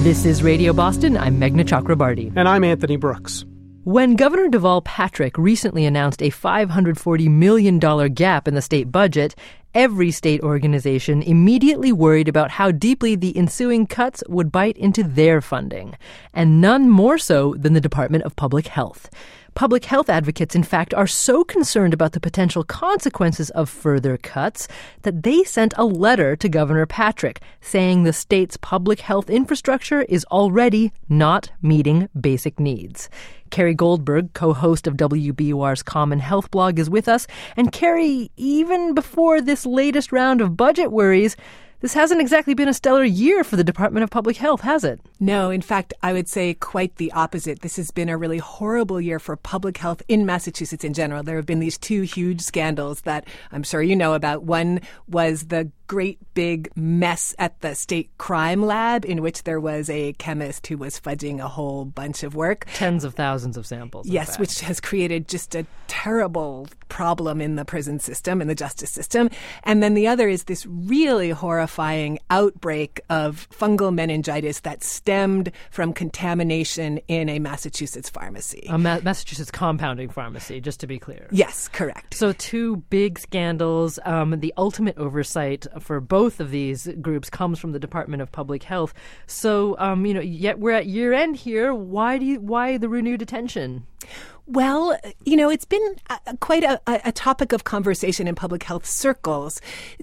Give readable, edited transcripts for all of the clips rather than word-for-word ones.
This is Radio Boston. I'm Meghna Chakrabarty. And I'm Anthony Brooks. When Governor Deval Patrick recently announced a $540 million gap in the state budget, every state organization immediately worried about how deeply the ensuing cuts would bite into their funding, and none more so than the Department of Public Health. Public health advocates, in fact, are so concerned about the potential consequences of further cuts that they sent a letter to Governor Patrick saying the state's public health infrastructure is already not meeting basic needs. Carrie Goldberg, co-host of WBUR's Common Health blog, is with us. And Carrie, even before this latest round of budget worries, this hasn't exactly been a stellar year for the Department of Public Health, has it? No, in fact, I would say quite the opposite. This has been a really horrible year for public health in Massachusetts in general. There have been these two huge scandals that I'm sure you know about. One was the great big mess at the state crime lab in which there was a chemist who was fudging a whole bunch of work. Tens of thousands of samples. Yes, which has created just a terrible problem in the prison system, in the justice system. And then the other is this really horrifying outbreak of fungal meningitis that stemmed from contamination in a Massachusetts pharmacy. A Massachusetts compounding pharmacy, just to be clear. Yes, correct. So two big scandals. The ultimate oversight for both of these groups comes from the Department of Public Health. So, yet we're at year end here. Why the renewed attention? Well, it's been quite a topic of conversation in public health circles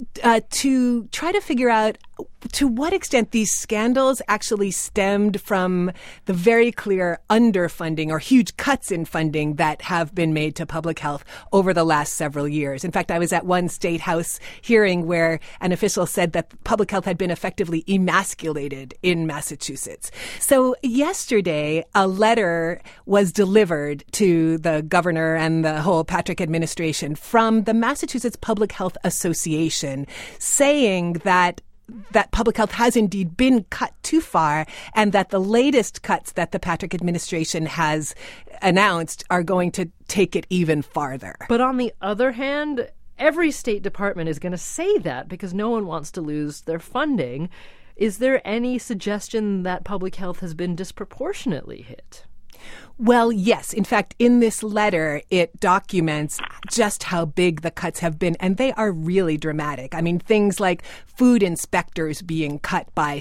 to try to figure out to what extent these scandals actually stemmed from the very clear underfunding or huge cuts in funding that have been made to public health over the last several years. In fact, I was at one state house hearing where an official said that public health had been effectively emasculated in Massachusetts. So yesterday, a letter was delivered to the governor and the whole Patrick administration from the Massachusetts Public Health Association saying that public health has indeed been cut too far and that the latest cuts that the Patrick administration has announced are going to take it even farther. But on the other hand, every state department is going to say that because no one wants to lose their funding. Is there any suggestion that public health has been disproportionately hit? Well, yes. In fact, in this letter, it documents just how big the cuts have been, and they are really dramatic. I mean, things like food inspectors being cut by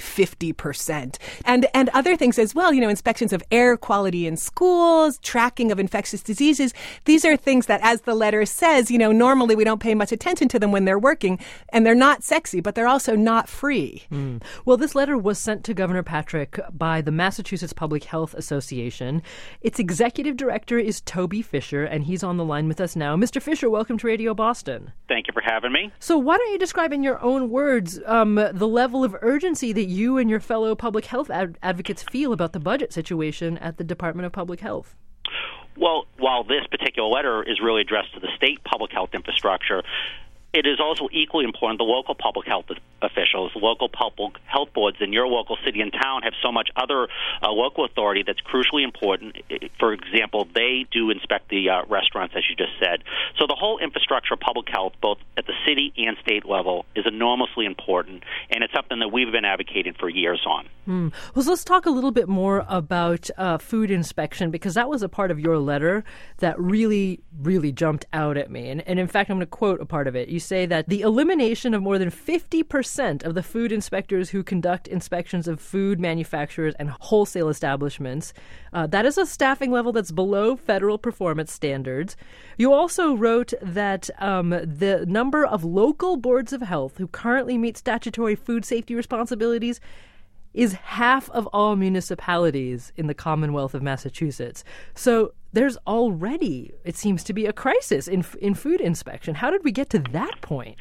50%, and other things as well, inspections of air quality in schools, tracking of infectious diseases. These are things that, as the letter says, normally we don't pay much attention to them when they're working, and they're not sexy, but they're also not free. Well, this letter was sent to Governor Patrick by the Massachusetts Public Health Association. Its executive director is Toby Fisher, and he's on the line with us now. Mr. Fisher, welcome to Radio Boston. Thank you for having me. So why don't you describe in your own words the level of urgency that you and your fellow public health advocates feel about the budget situation at the Department of Public Health? Well, while this particular letter is really addressed to the state public health infrastructure, it is also equally important the local public health officials, local public health boards in your local city and town have so much other local authority that's crucially important. For example, they do inspect the restaurants, as you just said. So the whole infrastructure of public health, both at the city and state level, is enormously important, and it's something that we've been advocating for years on. Well, so let's talk a little bit more about food inspection, because that was a part of your letter that really, really jumped out at me. And in fact, I'm going to quote a part of it. You say that the elimination of more than 50% of the food inspectors who conduct inspections of food manufacturers and wholesale establishments, that is a staffing level that's below federal performance standards. You also wrote that the number of local boards of health who currently meet statutory food safety responsibilities is half of all municipalities in the Commonwealth of Massachusetts. So there's already, it seems to be, a crisis in food inspection. How did we get to that point?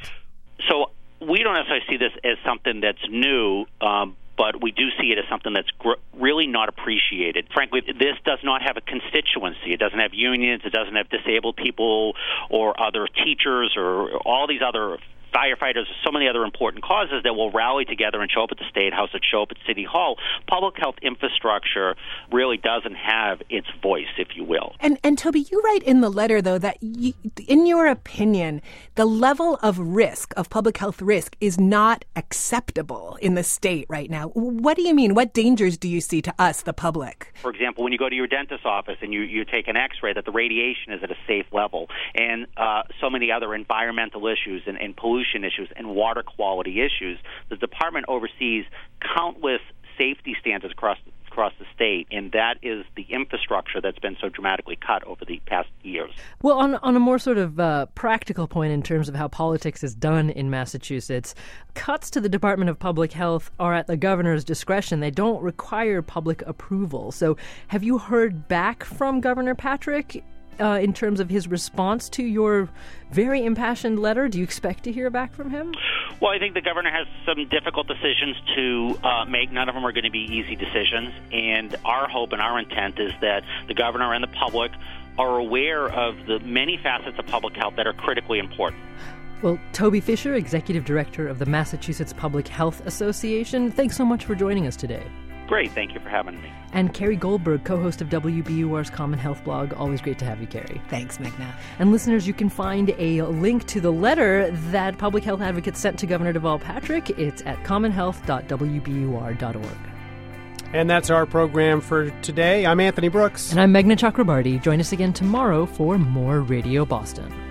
So we don't necessarily see this as something that's new, but we do see it as something that's really not appreciated. Frankly, this does not have a constituency. It doesn't have unions. It doesn't have disabled people or other teachers or all these other firefighters, so many other important causes that will rally together and show up at the State House, that show up at City Hall. Public health infrastructure really doesn't have its voice, if you will. And Toby, you write in the letter, though, that in your opinion, the level of risk, of public health risk, is not acceptable in the state right now. What do you mean? What dangers do you see to us, the public? For example, when you go to your dentist's office and you take an x-ray, that the radiation is at a safe level, and so many other environmental issues and pollution issues and water quality issues. The department oversees countless safety standards across the state, and that is the infrastructure that's been so dramatically cut over the past years. Well, on a more sort of practical point in terms of how politics is done in Massachusetts, cuts to the Department of Public Health are at the governor's discretion. They don't require public approval. So have you heard back from Governor Patrick in terms of his response to your very impassioned letter? Do you expect to hear back from him? Well, I think the governor has some difficult decisions to make. None of them are going to be easy decisions. And our hope and our intent is that the governor and the public are aware of the many facets of public health that are critically important. Well, Toby Fisher, Executive Director of the Massachusetts Public Health Association, thanks so much for joining us today. Great. Thank you for having me. And Carrie Goldberg, co-host of WBUR's Common Health blog. Always great to have you, Carrie. Thanks, Meghna. And listeners, you can find a link to the letter that public health advocates sent to Governor Deval Patrick. It's at commonhealth.wbur.org. And that's our program for today. I'm Anthony Brooks. And I'm Meghna Chakrabarty. Join us again tomorrow for more Radio Boston.